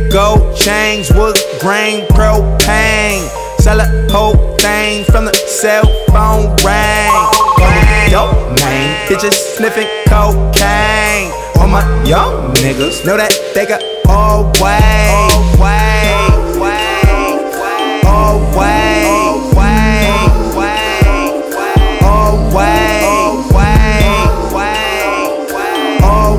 gold chains, wood grain, propane. Sell a whole thing from the cell phone ring. Dope man, bitches sniffing cocaine. All my young niggas know that they got all way, all way, all way, all way, all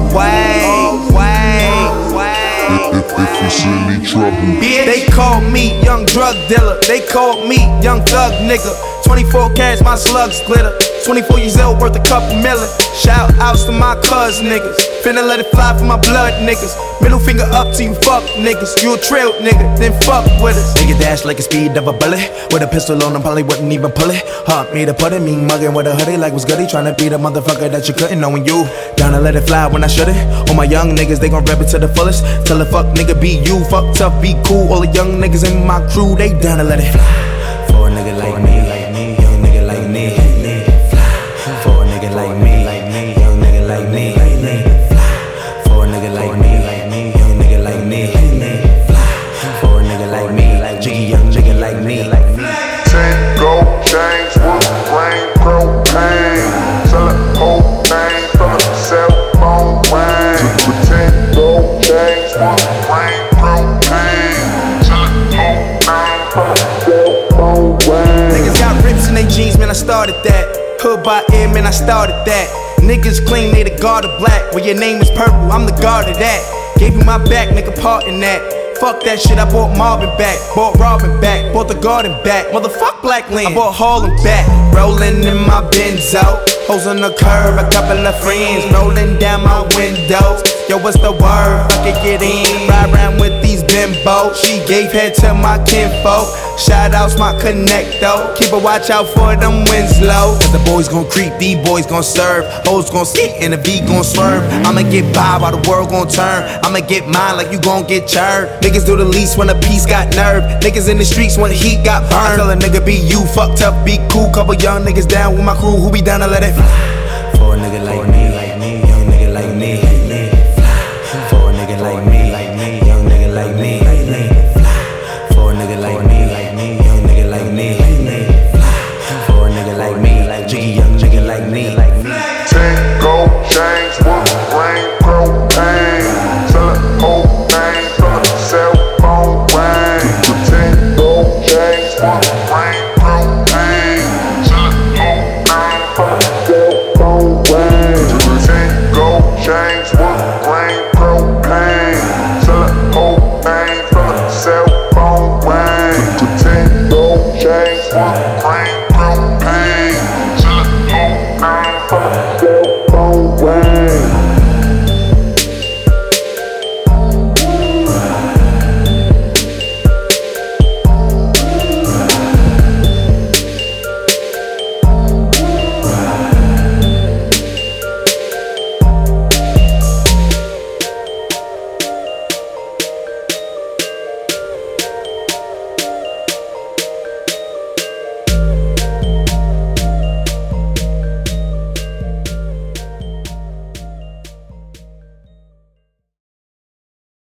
way. If you see me trouble, They call me young drug dealer. They call me young thug nigga. 24 carats, my slugs glitter. 24 years old, worth a couple million. Shout outs to my cuz niggas. Finna let it fly for my blood niggas. Middle finger up to you fuck niggas. You a trail nigga, then fuck with us. Nigga dash like a speed of a bullet. With a pistol on him, probably wouldn't even pull it. Hard me to put it, me mugging with a hoodie like was goody. Tryna be the motherfucker that you couldn't know when you down to let it fly when I shouldn't. All my young niggas, they gon' rap it to the fullest. Tell a fuck nigga be you, fuck tough, be cool. All the young niggas in my crew, they down to let it fly. For a nigga like me, young nigga like me, fly. For a nigga like me, young nigga like me, fly. For a nigga like me, young nigga like me, fly. For a nigga like me, jiggy young nigga like me. 10 gold chains, wood grain, propane. Sell a whole thing from the cell phone ring. 10 gold chains, wood grain, propane. Sell a whole thing from the cell phone ring. Niggas got rips in they jeans, man, I started that. Hood by ear, man, I started that. Niggas claim they the guard of black. Well, your name is purple, I'm the guard of that. Gave you my back, nigga, part in that. Fuck that shit, I bought Marvin back. Bought Robin back, bought the garden back. Motherfuck Black Lynn, I bought Harlem back. Rolling in my Benzo. Hoes on the curb, a couple of friends rolling down my windows. Yo, what's the word? Fuck it, get in. Ride around with these bimbos. She gave head to my kinfolk. Shout outs my connecto. Keep a watch out for them Winslow. Cause the boys gon' creep, these boys gon' serve. Hoes gon' skate and the V gon' swerve. I'ma get by while the world gon' turn. I'ma get mine like you gon' get churned. Niggas do the least when a piece got nerve. Niggas in the streets when the heat got burned. I tell a nigga be you, fuck tough, be cool. Couple young niggas down with my crew who be down to let it fly. For a nigga like me.